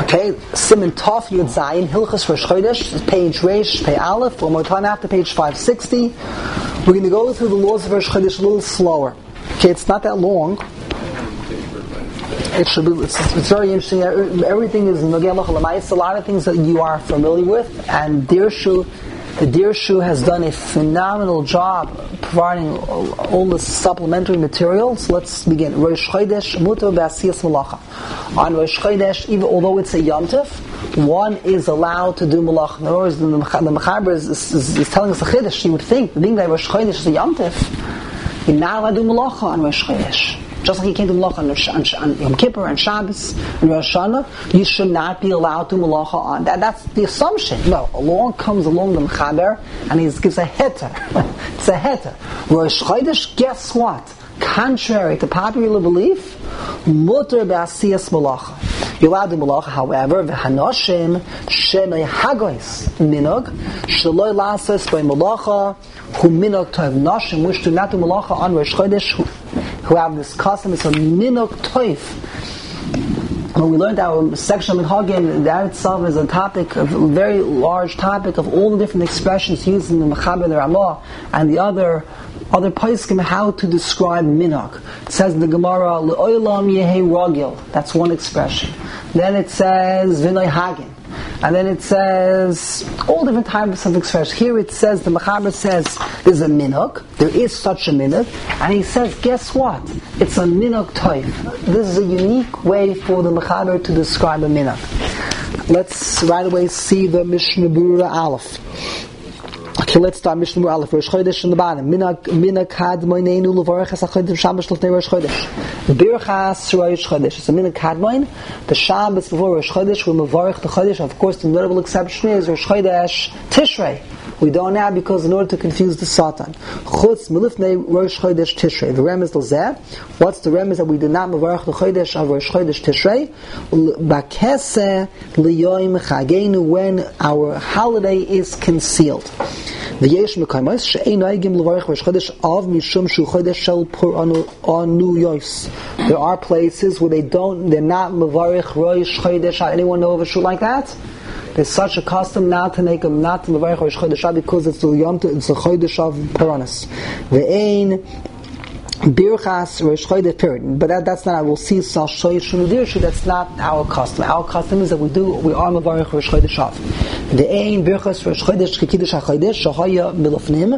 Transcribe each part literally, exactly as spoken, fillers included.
Okay, Simon Tov Yud Zayin Hilchos Rosh Chodesh, page Reish, page Aleph. One more time after page five sixty. We're going to go through the laws of Rosh Chodesh a little slower. Okay, it's not that long. It should be. It's, it's very interesting. Everything is Nogei Halacha L'Maisa. A lot of things that you are familiar with, and Dirshu, the Dirshu has done a phenomenal job providing all, all the supplementary materials. Let's begin. Rosh Chodesh Mutar B'Asiyas Malacha. On Rosh Chodesh, even although it's a Yom Tov, one is allowed to do Malacha. In other words, the, the Mechaber is, is, is telling us a Chiddush. You would think, being that Rosh Chodesh is a Yom Tov, you're not allowed to do Malacha on Rosh Chodesh. Just like you can't do Malacha on, on, on Yom Kippur and Shabbos and Rosh Hashanah, you should not be allowed to Malacha on that. That's the assumption. No, along comes along the Mechaber and he gives a heter. It's a heter. Rosh Chodesh, guess what? Contrary to popular belief, Mutar B'Asiyas Malacha. You're allowed to Malacha, however, v'hanoshim shenoi hagois minog sheloi lasos by Malacha hu minog tov. Noshim wish to not do Malacha on Rosh Chodesh who, who have this custom. It's a minog tov. When we learned our section of Minhagim, that itself is a topic, a very large topic of all the different expressions used in the Mechaber, the Ramah, and the other other poskim how to describe minog. It says in the Gemara, L'olam yehei ragil. That's one expression. Then it says v'noi hagin. And then it says all different types of expressions. Here it says, the Mechaber says, there's a minog. There is such a minog. And he says, guess what? It's a minog toif. This is a unique way for the Mechaber to describe a minog. Let's right away see the Mishnah Berurah Aleph. Okay, let's start Mishnah Berurah Aleph. Rosh Chodesh in the bottom. Minog kadmoinenu levarachas hachodesh Shabbos lefnei Rosh Chodesh. Birchas Rosh Chodesh. It's a minog kadmoin. The Shabbos before Rosh Chodesh, we mevarich the Chodesh. Of course, the notable exception is Rosh Chodesh Tishrei. We don't have because in order to confuse the Satan. Chutz milifnei Rosh Chodesh Tishrei. The remez l'zeh. What's the remez that we did not mevarich the Chodesh of Rosh Chodesh Tishrei? Bakese liyoim chagenu, when our holiday is concealed. The yesh mekaymas she'ein noegim levarich Rosh Chodesh av mishum shu Chodesh shel pur anu yos. There are places where they don't, they're not mevarich Rosh Chodesh. Anyone know of a shul like that? There's such a custom not to make them not to mevarich Rosh Chodesh because it's the Yom Tov, it's the Chodesh of Paranis. Ve'ein Birchas Rosh Chodesh period. But that, that's not. I will see Sal Shoy Shunu Dirshu. That's not our custom. Our custom is that we do we are mevarich Rosh Chodesh of. Ve'ein Birchas Rosh Chodesh k'kiddush hachodesh shahaya milofnim.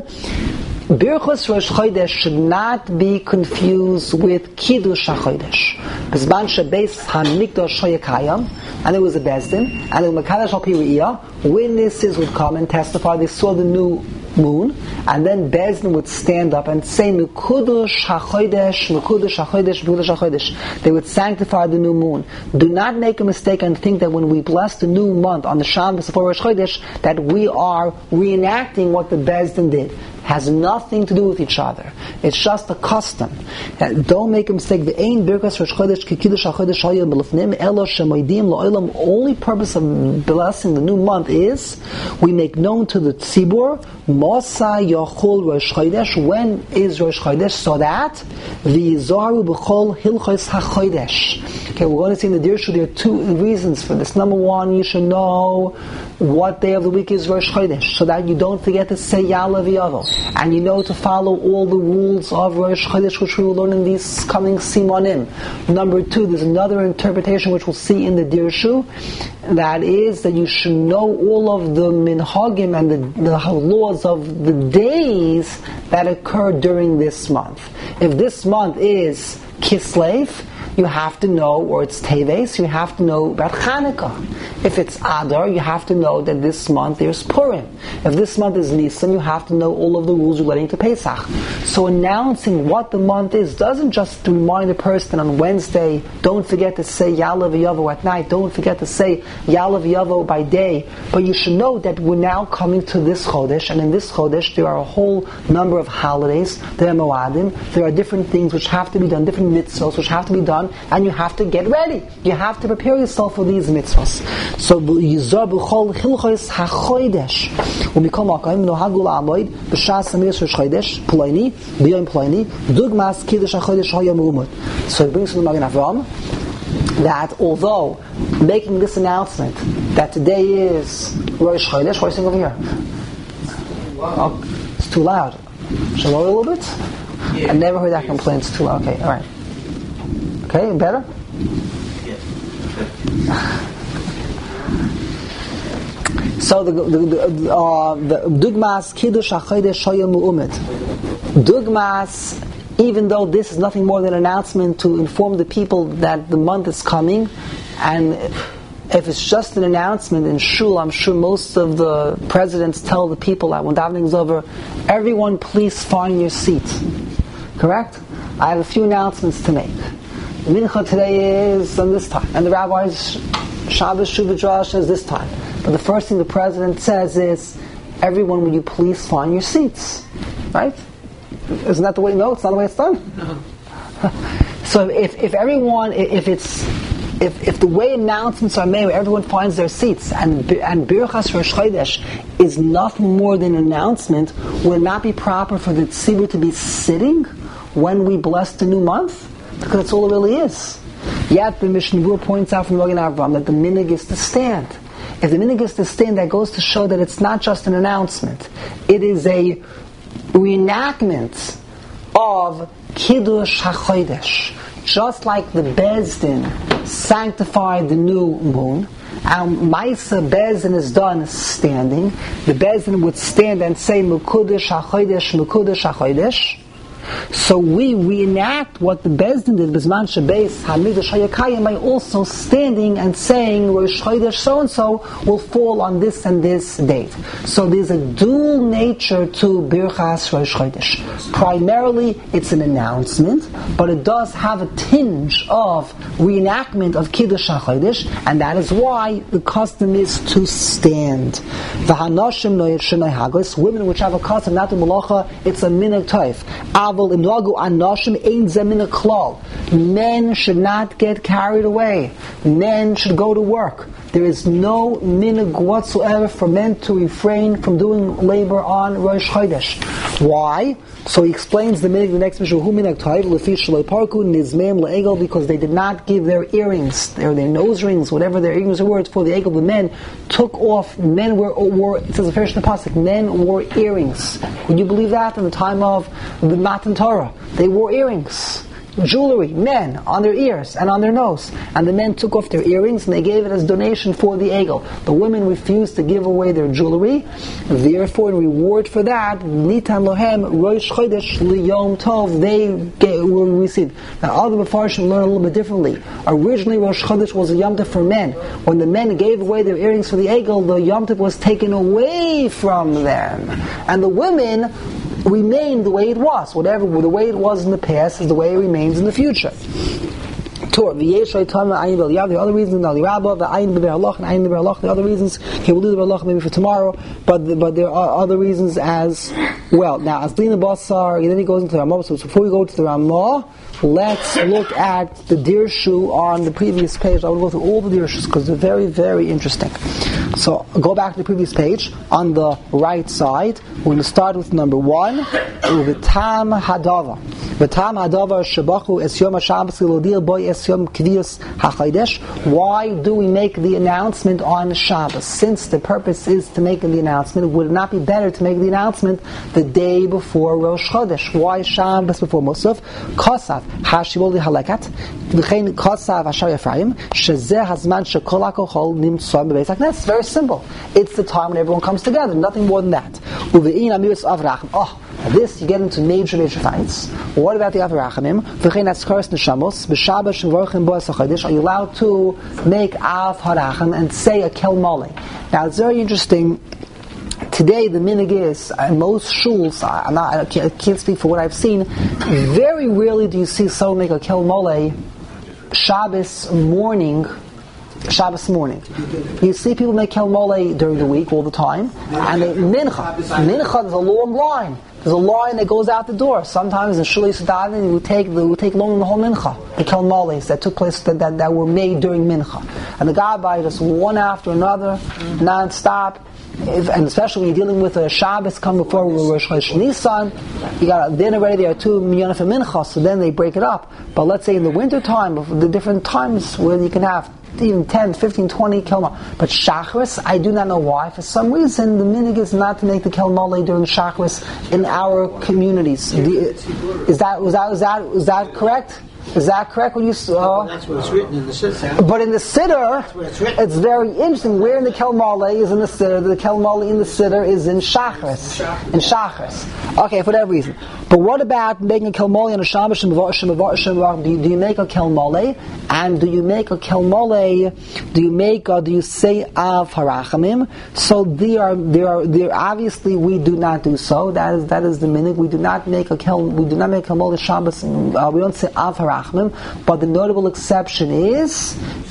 Birchos Rosh Chodesh should not be confused with Kiddush HaChodesh. B'zman shebeis HaMikdash Shoyakayam, and it was a Bezdin, and it was Mekadosh Al Pi Re'iyah. Witnesses would come and testify they saw the new moon, and then Bezdin would stand up and say Mekudush HaChodesh, Mekudush HaChodesh, Mekudush HaChodesh. They would sanctify the new moon. Do not make a mistake and think that when we bless the new month on the Shabbos before Rosh Chodesh, that we are reenacting what the Bezdin did. Has nothing to do with each other. It's just a custom. Don't make a mistake. The ain birkas Rosh Chodesh k'kiddush hachodesh hayom b'lefnim elo shemoidim la'olam. Only purpose of blessing the new month is we make known to the tzibur Mosa Yachol Rosh Chodesh. When is Rosh Chodesh? So that v'yizaru b'chol hilchos hachodesh. Okay, we're going to see in the Dirshu there are two reasons for this. Number one, you should know what day of the week is Rosh Chodesh, so that you don't forget to say Ya'aleh V'Yavo, and you know to follow all the rules of Rosh Chodesh, which we will learn in these coming Simonim. Number two, there's another interpretation which we'll see in the Dirshu, that is that you should know all of the minhagim and the, the laws of the days that occur during this month. If this month is Kislev, you have to know, or it's Teves, you have to know about Chanukah. If it's Adar, you have to know that this month there's Purim. If this month is Nisan, you have to know all of the rules relating to Pesach. So announcing what the month is doesn't just remind the person on Wednesday, don't forget to say Ya'aleh V'Yavo at night, don't forget to say Ya'aleh V'Yavo by day, but you should know that we're now coming to this Chodesh, and in this Chodesh there are a whole number of holidays, there are Moadim, there are different things which have to be done, different mitzvahs which have to be done, and you have to get ready. You have to prepare yourself for these mitzvahs. So Yizar b'chol hilchos hachodesh u'mikol makom nohagu la'amoid b'shas hamiras Rosh Chodesh ploini b'yom ploini dugmas kiddush hachodesh hayom umot. So it brings from the Magen Avraham that although making this announcement that today is Rosh Chodesh, what are you saying over here? Oh, it's too loud. Shall I lower a little bit? Yeah. I never heard that complaint. It's too loud. Okay, all right. Okay, better? Yeah. So the the the, uh, the Dugmas Kiddush HaChodesh Shoyim Mu'umet. Dugmas, even though this is nothing more than an announcement to inform the people that the month is coming, and if it's just an announcement in shul, I'm sure most of the presidents tell the people that when davening is over, everyone please find your seat. Correct? I have a few announcements to make. The mincha today is on this time, and the rabbi's Shabbos Shuvah Drash is this time. But the first thing the president says is, everyone, will you please find your seats? Right? Isn't that the way? No, it's not the way it's done. No. So if if everyone, if it's if if the way announcements are made, where everyone finds their seats, and and Birchas Rosh Chodesh is nothing more than an announcement, will it not be proper for the tzibur to be sitting when we bless the new month? Because that's all it really is. Yet the Mishnah Berurah points out from Magen Avraham that the minhag is to stand. If the minhag is to stand, that goes to show that it's not just an announcement; it is a reenactment of Kiddush HaChodesh. Just like the Beis Din sanctified the new moon, and Maisa Beis Din is done standing, the Beis Din would stand and say Mekudesh HaChodesh, Mekudesh HaChodesh. So we reenact what the Beis Din did, Bizman Shebeis Hamikdash Hayakayim, by also standing and saying Rosh Chodesh so and so will fall on this and this date. So there's a dual nature to Birchas Rosh Chodesh. Primarily, it's an announcement, but it does have a tinge of reenactment of Kiddush HaChodesh, and that is why the custom is to stand. The Hanoshim Noyet Shenai Hagos, women which have a custom not to Malacha, it's a minhag toif. Men should not get carried away. Men should go to work. There is no minhag whatsoever for men to refrain from doing labor on Rosh Chodesh. Why? So he explains the minhag, the next Mishnah, Hu minhag toiv lefi shaloi parku nizmeim le'egel, because they did not give their earrings, their, their nose rings, whatever their earrings were, for the egel. The men took off, men were, wore, it says the first in the pasuk, men wore earrings. Would you believe that in the time of the Matan Torah? They wore earrings. Jewelry, men, on their ears and on their nose. And the men took off their earrings and they gave it as donation for the egel. The women refused to give away their jewelry. Therefore, in reward for that, Nitan Lohem Rosh Chodesh Liyom Tov, they were received. Now, other Mefarshim learn a little bit differently. Originally, Rosh Chodesh was a Yom Tov for men. When the men gave away their earrings for the egel, the Yom Tov was taken away from them. And the women remained the way it was. Whatever the way it was in the past is the way it remains in the future. The other reasons, the other reasons, okay, we'll do the Berlach maybe for tomorrow, but the, but there are other reasons as well. Now, as Lina Basar, and then he goes into the Ramah. So before we go to the Ramah, let's look at the Dirshu on the previous page. I will go through all the Dirshus because they're very, very interesting. So go back to the previous page. On the right side, we're going to start with number one, V'tam Hadava. V'tam Hadava Shabachu Es Yom HaShabbos L'Odir Boy Es Yom Kviyos HaChodesh. Why do we make the announcement on Shabbos? Since the purpose is to make the announcement, would it not be better to make the announcement the day before Rosh Chodesh? Why Shabbos before Musaf? Kosav Hashivol Halakat V'chein Kosav Hashar Ephraim Shezeh Hazman Shekol HaKochol Nimtzah B'Beis HaKnesses. Very simple. It's the time when everyone comes together. Nothing more than that. Uve'in Amiris Avrachim. Oh, this you get into major, major fights. What about the Avrachimim? V'chein Atzkaras Neshamos B'Shabbos Shemvorchim Boas HaChodesh. Are you allowed to make Av Harachim and say a Kel Mole? Now it's very interesting. Today the minhag is, in most shuls, I'm not, I can't, I can't speak for what I've seen, very rarely do you see someone make a Kel Mole Shabbos morning. Shabbos morning. You see people make Kel Mole during the week all the time, and they, Mincha. Mincha, there's a long line. There's a line that goes out the door. Sometimes in Shulei Sudanin, it would take, it would take longer than the whole Mincha. The Kel Moles that took place, that, that, that were made during Mincha. And the Gabbai just one after another, non-stop. if, and especially when you're dealing with a Shabbos come before Rosh Chodesh Nisan, you got then already there are two minyanot and mincha, so then they break it up. But let's say in the winter time, the different times where you can have even ten, fifteen, twenty kelma. But Shacharis, I do not know why. For some reason, the minig is not to make the kelmale during Shacharis in our communities. Is that was that was that was that correct? Is that correct? When you saw? Well, that's what it's written in the Siddur. But in the Siddur, it's, it's very interesting. Where in the Kelmale is in the Siddur? The Kelmale in the Siddur is in Shachris. In Shachris. Okay, for that reason. But what about making a Kelmale on a Shabbos? Do you, do you make a Kelmale? And do you make a Kelmale? Do you make or do you say Av Harachamim? So they are, they are, they are, obviously we do not do so. That is that is the minhag. We do not make a Kel, we do not make a Kelmale Shabbos. Uh, we don't say Av Harachamim. But the notable exception is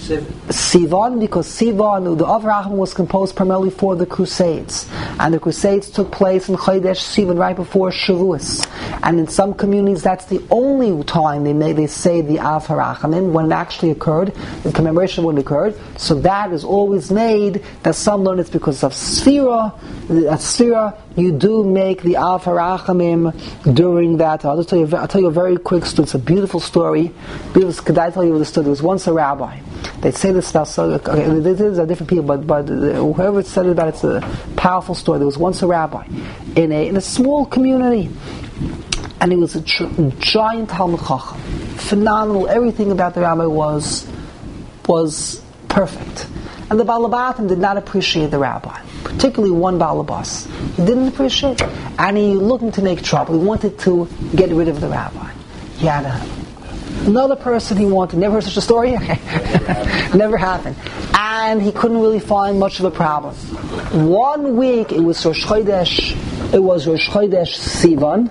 Sivan, because Sivan, the Avraham was composed primarily for the Crusades, and the Crusades took place in Chodesh Sivan right before Shavuos. And in some communities, that's the only time they may they say the Av Harachamim when it actually occurred, the commemoration when it occurred. So that is always made. That some learn it's because of Sfira. At Sfira, you do make the Av Harachamim during that. I'll just tell you. I'll tell you a very quick story. It's a beautiful story. Could I tell you the story? There was once a rabbi. They say this about so. Okay, these are different people, but but whoever said it about it's a powerful story. There was once a rabbi in a in a small community, and he was a tr- giant Talmud Chacham, phenomenal. Everything about the rabbi was was perfect, and the Balabatim did not appreciate the rabbi, particularly one Balabas. He didn't appreciate it, and he looking to make trouble. He wanted to get rid of the rabbi. He had a Another person he wanted. Never heard such a story? Never happened. And he couldn't really find much of a problem. One week, it was Rosh Chodesh, it was Rosh Chodesh Sivan.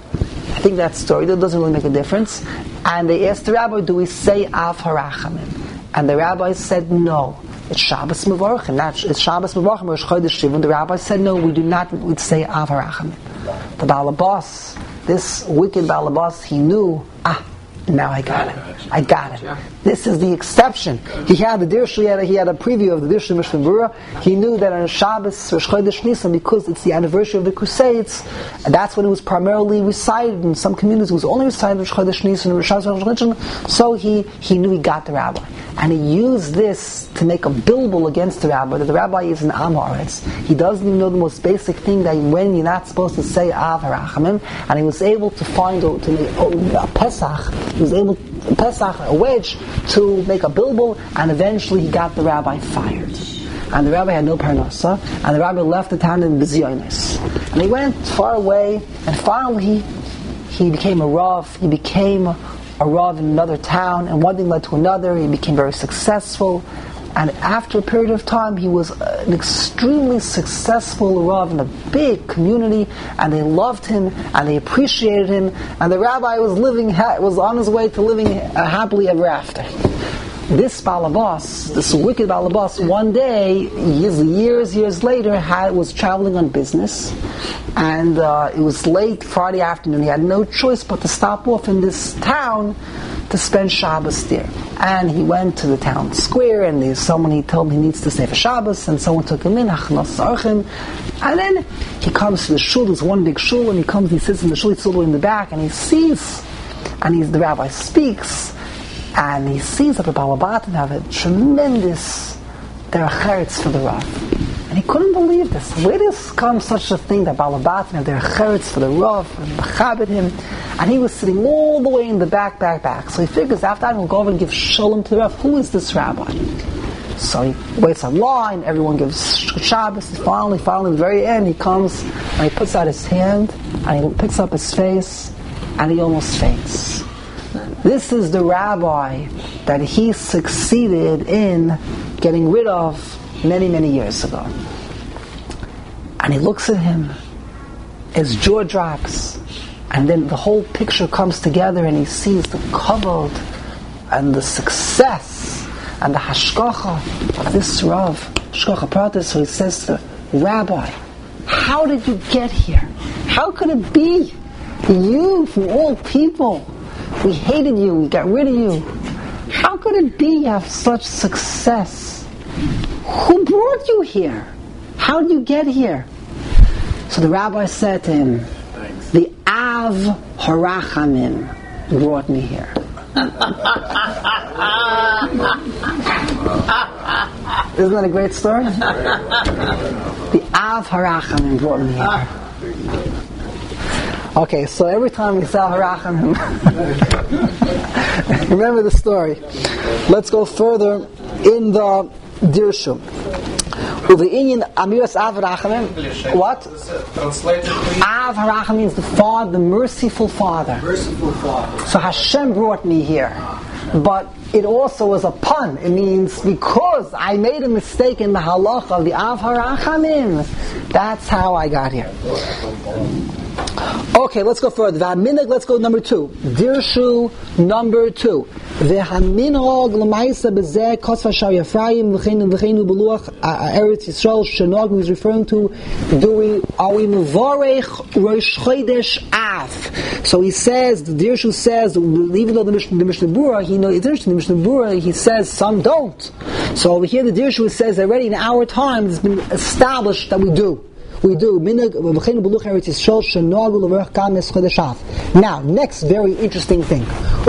I think that story, that doesn't really make a difference. And they asked the rabbi, do we say Av Harachamim? And the rabbi said, no. It's Shabbos Mevorach, and that's it's Shabbos Mevorach, Rosh Chodesh Sivan. The rabbi said, no, we do not we'd say Av Harachamim. The Balabas, this wicked Balabas, he knew, ah, now I got it. I got it. This is the exception. He had the Dirshu, he had a, he had a preview of the Dirshu Mishnah Berurah. He knew that on Shabbos, Rosh Chodesh Nisan, because it's the anniversary of the Crusades, and that's when it was primarily recited. In some communities, it was only recited Rosh Chodesh Nisan, Rosh Chodesh. So he he knew he got the rabbi, and he used this to make a bilbul against the rabbi. That the rabbi is an Amoritz. He doesn't even know the most basic thing that when you're not supposed to say Av Harachamim, and he was able to find to make a Pesach. He was able to Pesach a wedge to make a bilbul, and eventually he got the rabbi fired. And the rabbi had no parnasa, and the rabbi left the town in Bezionis. And he went far away, and finally he became a rav. He became a rav in another town, and one thing led to another. He became very successful. And after a period of time, he was an extremely successful Rav in a big community, and they loved him, and they appreciated him, and the rabbi was living, was on his way to living happily ever after. This Balabas, this wicked Balabas, one day, years, years, years later, had, was traveling on business, and uh, it was late Friday afternoon. He had no choice but to stop off in this town to spend Shabbos there. And he went to the town square, and there's someone, he told him he needs to stay for Shabbos, and someone took him in, and then he comes to the shul. There's one big shul, and he comes, he sits in the shul, he's all the way in the back, and he sees, and he's, the rabbi speaks, and he sees that the Balabatim have a tremendous, they're a cheretz for the Rav. And he couldn't believe this. Where does come such a thing that Balabatim have their cheretz for the Rav, and Bechabed him? And he was sitting all the way in the back, back, back. So he figures, after that, he'll go over and give shalom to the Rav. Who is this rabbi? So he waits on line, everyone gives Shabbos, and finally, finally, at the very end, he comes, and he puts out his hand, and he picks up his face, and he almost faints. This is the rabbi that he succeeded in getting rid of many, many years ago. And he looks at him, his jaw drops, and then the whole picture comes together, and he sees the kavod and the success and the hashkacha of this Rav, hashkacha pratis. So he says to the Rabbi, how did you get here? How could it be? You, from all people, we hated you, we got rid of you. How could it be you have such success? Who brought you here? How how did you get here? So the rabbi said to him, the Av Harachamim brought me here. Isn't that a great story? The Av Harachamim brought me here. Okay, so every time we say Harachamim, remember the story. Let's go further in the Dirshu. What? Av Harachamim means the Father, the merciful Father. Merciful Father. So Hashem brought me here. But it also was a pun. It means because I made a mistake in the halacha of the Av Harachamim, that's how I got here. Okay, let's go further. V'haminhag, let's go number two. Dirshu number two. V'haminhag l'maisa b'zeh kosva shar Yefrayim v'cheinu v'cheinu b'luach Eretz Yisrael shenag is referring to, do we, are we mevorech Rosh Chodesh Av? So he says, the Dirshu says, even though the Mishnah, the Mishnah Berurah, he knows, it's interesting, the Mishnah Berurah, he says some don't. So over here the Dirshu says already in our time it's been established that we do. We do. Now, next very interesting thing.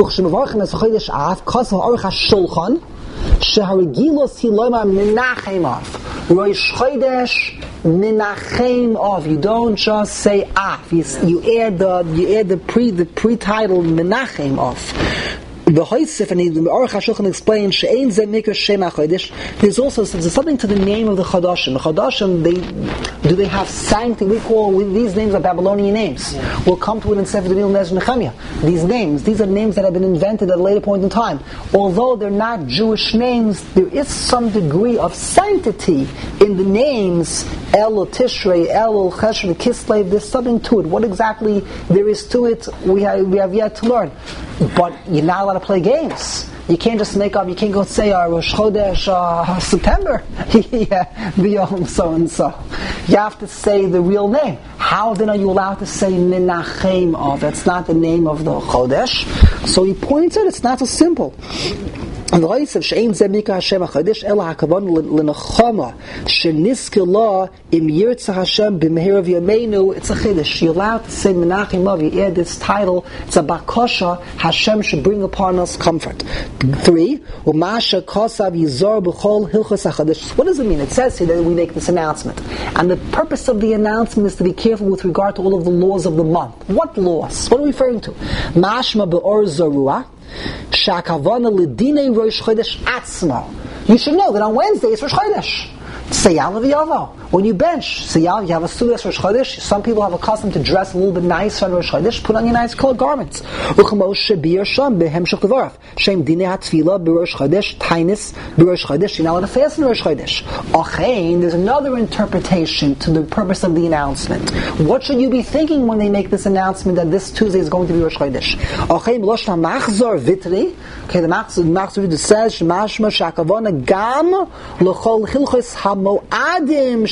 You don't just say Av. You, you add the you add the pre the pre-title Menachem of. The Hoysef and the Aruch HaShulchan explains she'ein zeh mikra shem HaChodesh. There's also there's something to the name of the Chodashim. The Chodashim, they do they have sanctity? We call we, these names are Babylonian names. Yeah. We'll come to it in Sefer Daniel Nezer Nehemiah. These names, these are names that have been invented at a later point in time. Although they're not Jewish names, there is some degree of sanctity in the names Elul Tishrei, Elul Cheshvan, Kislev. There's something to it. What exactly there is to it, we have, we have yet to learn. But you're not allowed to play games. You can't just make up, you can't go say uh, Rosh Chodesh uh, September yeah, the Yom so and so. You have to say the real name. How then are you allowed to say Menachem of? That's not the name of the Chodesh. So he points out it's not so simple. And the Hoysef she'ein zeh mikra Hashem HaChodesh ela hakavon l'nechama sheniskila im yirtzeh Hashem b'meherav yameinu. It's a chiddush. You're allowed to say Menachem of. You add this title. It's a bakosha. Hashem should bring upon us comfort. Three, u'masha kosav yizor b'chol hilchos HaChodesh. What does it mean? It says here that we make this announcement, and the purpose of the announcement is to be careful with regard to all of the laws of the month. What laws? What are we referring to? Mashma be'or zarua. Shakavana l'dinei Rosh Chodesh atzma. You should know that on Wednesday it's Rosh Chodesh. Seyal v'yavo. When you bench, Seyal, you have a Sudas Rosh Chodesh. Some people have a custom to dress a little bit nicer on Rosh Chodesh. Put on your nice colored garments. Uchamos shebir sham behem shekvaraf. Shem dinei hatfila b'Rosh Chodesh. Tainis b'Rosh Chodesh. You're not allowed to fast in Rosh Chodesh. Achein, there's another interpretation to the purpose of the announcement. What should you be thinking when they make this announcement that this Tuesday is going to be Rosh Chodesh? Achein loshna machzor vitri. Okay, the machzor machzor says shemashma shakavana gam l'chol chilchos hamoadim.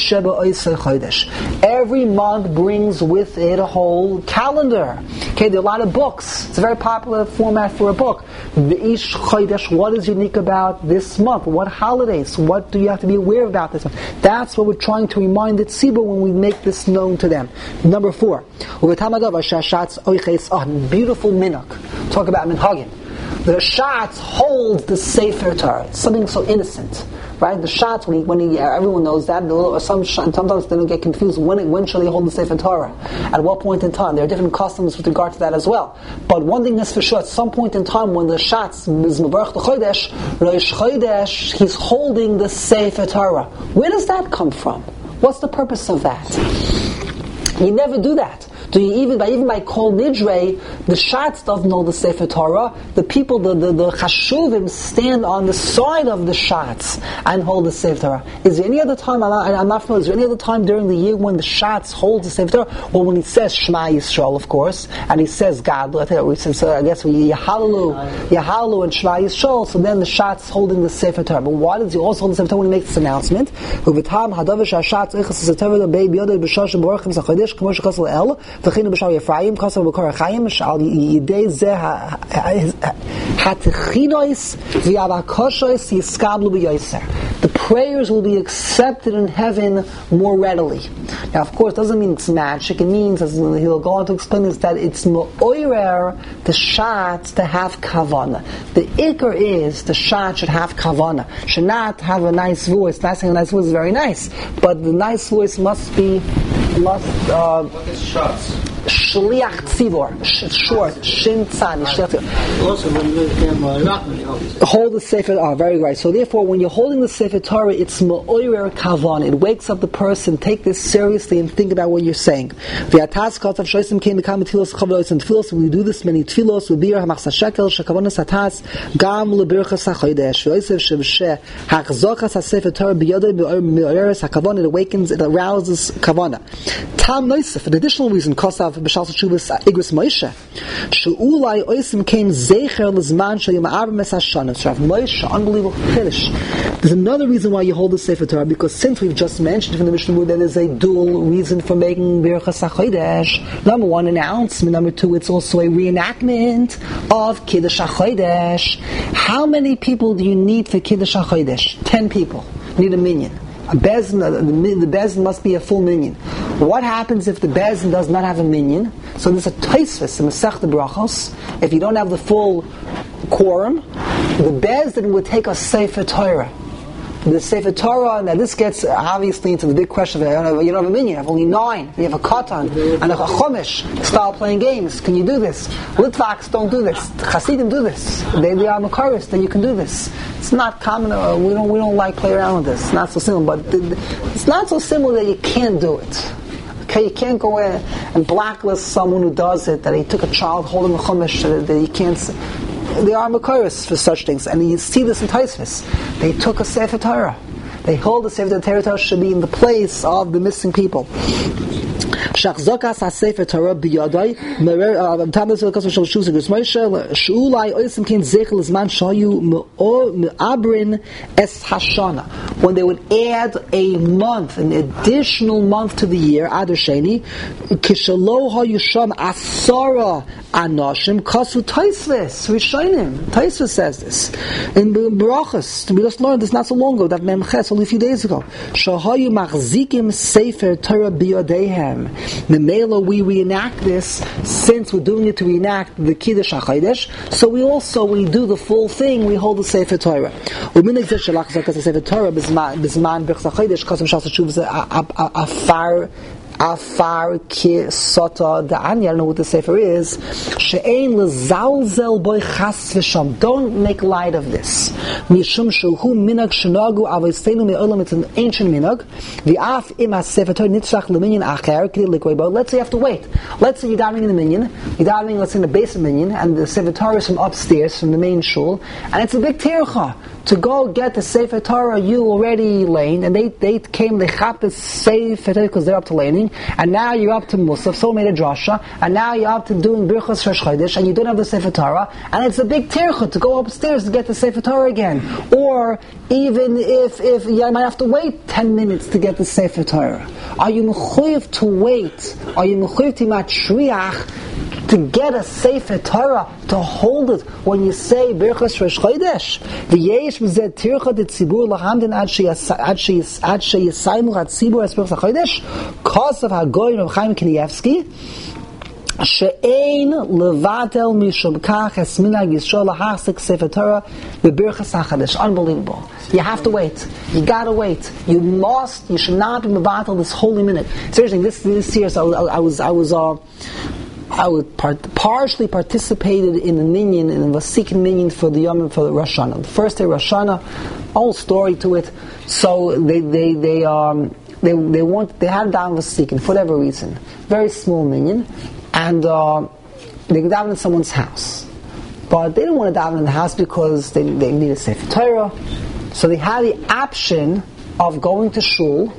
Every month brings with it a whole calendar. Okay, there are a lot of books. It's a very popular format for a book. The Ish Chodesh, what is unique about this month? What holidays? What do you have to be aware about this month? That's what we're trying to remind the Tzibur when we make this known to them. Number four. Beautiful minhag. Talk about minhagim. The Shatz holds the Sefer Torah. It's something so innocent. Right? The Shatz, when, he, when he, everyone knows that, or some, sometimes they don't get confused. When, when shall he hold the Sefer Torah? At what point in time? There are different customs with regard to that as well. But one thing is for sure, at some point in time when the Shatz is Mevarech the Chodesh, Rosh Chodesh, he's holding the Sefer Torah. Where does that come from? What's the purpose of that? You never do that. Do you even by even by Kol Nidrei, the Shatz doesn't know the Sefer Torah. The people, the the, the Chashuvim, stand on the side of the Shatz and hold the Sefer Torah. Is there any other time? I'm not, I'm not familiar. Is there any other time during the year when the Shatz holds the Sefer Torah? Well, when he says Shema Yisrael, of course, and he says God. I think we said, I guess we Yahalu, Yahalu, and Shema Yisrael. So then the Shatz holding the Sefer Torah. But why does he also hold the Sefer Torah when he makes this announcement? V'chinu b'shar Yefrayim kasav b'kor hachayim shal yidei zeh hatechinois v'yavakoshois yiskablu b'yoser. the prayers will be accepted in heaven more readily. Now, of course, it doesn't mean it's magic. It means, as he'll go on to explain, is that it's me'orer the shat to have kavana. The ikar is the shat should have kavana. Should not have a nice voice. Not saying a nice voice is very nice, but the nice voice must be must. Uh, What is shots? Shliach tzivor, short, shin tzani. Also, when you have a lot, hold the sefer. Ah, very right. So therefore, when you're holding the sefer Torah, it's me'orer kavan. It wakes up the person. Take this seriously and think about what you're saying. The atas of shoysim came to come tefillos chavos and tefillos. We do this many tefillos. We beer hamachsa shekel shekavonas atas gam lebirchas hachodesh. V'oisev shevshe hachzokas hasefer Torah biyodei me'oreres hakavan. It awakens. It arouses kavana. Tam noisef. An additional reason. Kosav b'shal teshuvas igros Moshe. She'ulai oisim came zecher l'zman sheyim arba mes hashana. So Rav Moshe, unbelievable finish. There's another reason why you hold the Sefer Torah, because since we've just mentioned from the Mishnah that there's a dual reason for making Birchas HaChodesh. Number one, announcement. Number two, it's also a reenactment of Kiddush HaChodesh. How many people do you need for Kiddush HaChodesh? Ten people. You need a minyan. A bezin, the bezin must be a full minyan. What happens if the bezin does not have a minyan? So there's a Tosfos in Masechta Brachos. If you don't have the full quorum, the bezin would take a Sefer Torah. The Sefer Torah, now this gets obviously into the big question of, you don't have, you don't have a minyan, you have only nine, you have a katan, and a chumash, start playing games. Can you do this? Litvaks don't do this. Hasidim do this. They, they are Makaris, then you can do this. It's not common, uh, we don't we don't like play around with this. It's not so simple, but th- it's not so simple that you can't do it. Okay, you can't go in and blacklist someone who does it, that he took a child holding a chumash, that, that he can't... They are Makaris for such things, and you see this in Tosfos. They took a Sefer Torah. They hold the Sefer Torah should be in the place of the missing people. Shachzokas HaSefer Torah biyadai tamis v'kas v'shal shus v'gus Moshe shulai oisim kin zechel zman shayu me'abrin es hashana. When they would add a month, an additional month to the year, Adar Sheni, kishalo hayusham asara anoshim kasu Tosfos Rishonim. Tosfos says this in Barachos. We just learned this not so long ago. That Memches only a few days ago. Shahayu machzikim Sefer Torah biyadehem. Memela, we reenact this since we're doing it to reenact the Kiddush HaChodesh. So we also we do the full thing. We hold the Sefer Torah. U'minei zeh shelach zakas Sefer Torah bizman bizman Birchas HaChodesh kasam shas teshuvas afar. Afar ki sota da'ani, I don't know what the sefer is. She'ein lezalzel boy chas v'sham. Don't make light of this. Mishum shehu minag shenagu avosteinu me'olam. It's an ancient minag. V'af im ha-sefer Torah nitzrach leminyan acher k'li likvei bo. Let's say you have to wait. Let's say you're diving in the minyan. You're diving, let's say, in the base of minyan, and the sefer Torah is from upstairs, from the main shul, and it's a big tircha. To go get the Sefer Torah, you already lane, and they, they came, they chap the Sefer Torah because they're up to laning, and now you're up to Musaf, so made a drasha, and now you're up to doing Birchas Rosh Chodesh, and you don't have the Sefer Torah, and it's a big tircha to go upstairs to get the Sefer Torah again. Or even if, if you might have to wait ten minutes to get the Sefer Torah. Are you mechuyev to wait? Are you mechuyev to matriach to get a Sefer Torah, to hold it when you say Birchas Rosh Chodesh? V'yesh v'zeh tircha d'tzibur l'hamdin ad sheyisaymu ha'tzibur es Birchas HaChodesh Kosav HaGoy Rav Chaim Kanievsky she'ein levatel mishum kach es minag Yisrael lahachzik Sefer Torah b'Birchas HaChodesh. Unbelievable. You have to wait. You gotta wait. You must, you should not be mevatel this holy minute. Seriously, this, this year, so I, I was, I was, uh, I would part, partially participated in the minyan, in the Vasikin minyan for the Yom for the Rosh Hashanah. The first day Rosh Hashanah, whole story to it. So they they they um they they want they had down Vasikin for whatever reason, very small minyan, and uh, they daven in someone's house, but they didn't want to daven in the house because they they needed Sefer Torah, so they had the option of going to shul.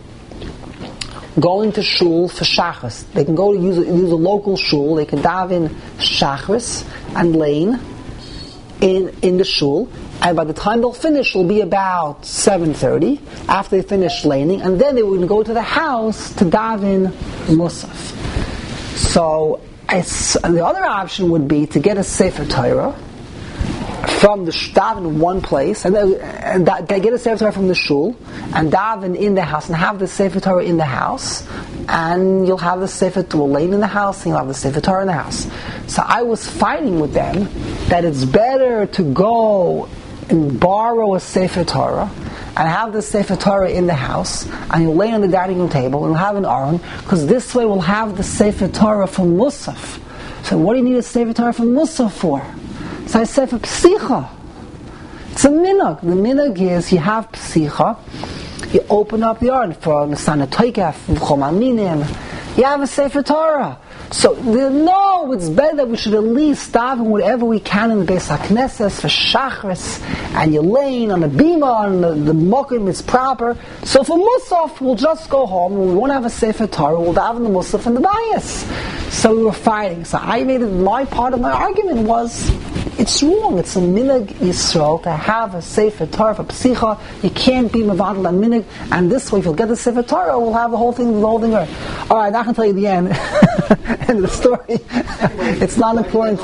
Going to shul for shachris. They can go to use a, use a local shul. They can daven shachris and lane in in the shul, and by the time they'll finish, it'll be about seven thirty. After they finish laning, and then they would go to the house to daven musaf. So the other option would be to get a Sefer Torah from the daven in one place, and, they, and that, they get a Sefer Torah from the shul, and daven in the house, and have the Sefer Torah in the house, and you'll have the Sefer Torah laying in the house, and you'll have the Sefer Torah in the house. So I was fighting with them that it's better to go and borrow a Sefer Torah, and have the Sefer Torah in the house, and you'll lay on the dining room table, and you'll have an aron, because this way we'll have the Sefer Torah from Musaf. So what do you need a Sefer Torah from Musaf for? So I said for Psicha. It's a minhag. The minhag is you have Psicha, you open up the aron for Nesana Toikaf, Chomaminim, you have a Sefer Torah. So, no, it's better that we should at least daven whatever we can in the Beis HaKnesses for Shachris, and you're laying on the bima, and the, the mokim is proper. So for Musaf, we'll just go home, and we won't have a Sefer Torah, we'll daven the Musaf and the bias. So we were fighting. So I made it, my part of my argument was, it's wrong. It's a minhag Yisrael to have a Sefer Torah for Psicha. You can't be mavadal and minhag, and this way, if you'll get the Sefer Torah, we'll have the whole thing, the whole thing. All right, I'm not going to tell you the end. End of the story. It's not important.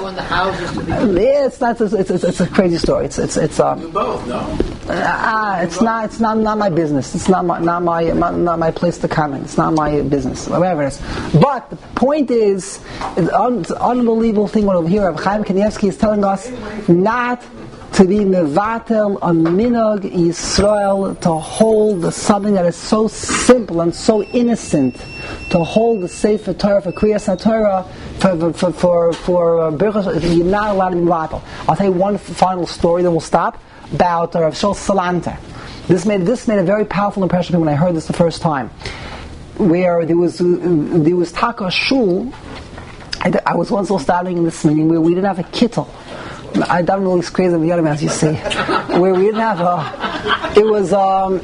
Yeah, it's not. It's, it's, it's a crazy story. It's it's it's. Um, you both, no. Uh, it's not. It's not. Not my business. It's not my. Not my. Not my place to comment. It's not my business. Whatever it is. But the point is, it's, un, it's an unbelievable thing over here. Rabbi Chaim Kanievsky is telling us not to be mevatel on minhag Yisrael, to hold something that is so simple and so innocent, to hold the Sefer Torah for Kriyas HaTorah, for for for for uh, Birchos. You're not allowed to be mevatel. I'll tell you one final story, then we'll stop, about uh, Rav Shol Salanter. This made this made a very powerful impression on me when I heard this the first time. Where there was uh, there was Taka Shul. I, I was once also studying in this meeting where we didn't have a kittel. I don't know it's crazy the other as you see. Where we didn't have a it was um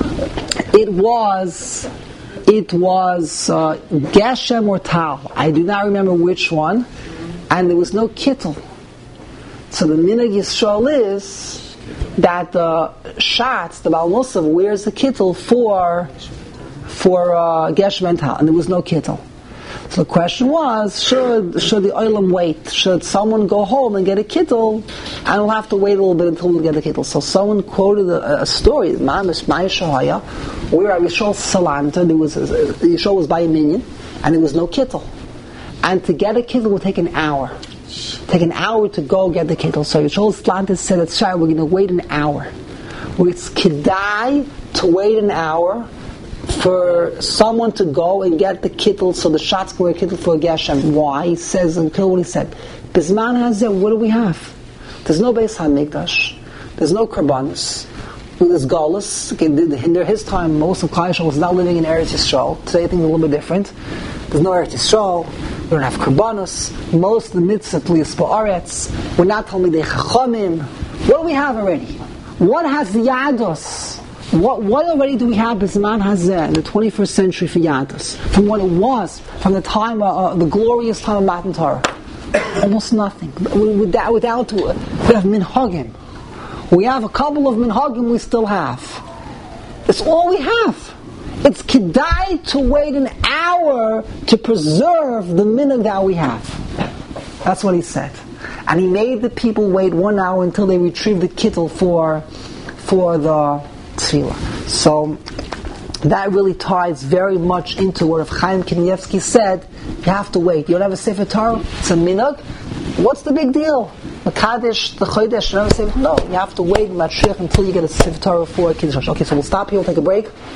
it was it was uh, Geshem or Tal. I do not remember which one, and there was no kittel. So the minhag Yisrael is that the Shatz, the Baal Musaf, wears the kittel for for uh, Geshem and Tal, and there was no kittel. So the question was, should should the olam wait? Should someone go home and get a kittel, and we'll have to wait a little bit until we get a kittel? So someone quoted a, a story, Mamish Maya Shahaya, where Rabbi Yishol Salanter, there was Yishol was by a minion, and there was no kittel, and to get a kittel would take an hour. Take an hour to go get the kittel. So Yishol Salanter said, "It's shy. We're going to wait an hour. It's kedai to wait an hour for someone to go and get the kittel, so the shots can wear kittel for a Geshem." Why? He says, and kill what he said. Bisman Hazeh, what do we have? There's no Beis HaMikdash. There's no Karbanis. There's Galus. Okay, in his time, most of Klal Yisrael was not living in Eretz Yisrael. Today, things are a little bit different. There's no Eretz Yisrael. We don't have Karbanis. Most of the mitzvah Tliyas Ba'aretz. We're not Talmidei Chachamim. What do we have already? What has the Yados? What, what already do we have Bisman Hazeh in the twenty-first century for Yados? From what it was, from the time, uh, uh, the glorious time of Matan Torah? Almost nothing. Without, without we have Minhagim. We have a couple of Minhagim we still have. It's all we have. It's kedai to wait an hour to preserve the minhag that we have. That's what he said. And he made the people wait one hour until they retrieved the kittel for, for the tefillah. So that really ties very much into what Rav Chaim Kanievsky said. You have to wait. You don't have a Sefer Torah, it's a minhag. What's the big deal? The Kaddish, the Chodesh, you don't have a Sefer Torah. No, you have to wait Mashiach until you get a Sefer Torah for Kiddush. Okay, so we'll stop here, we'll take a break.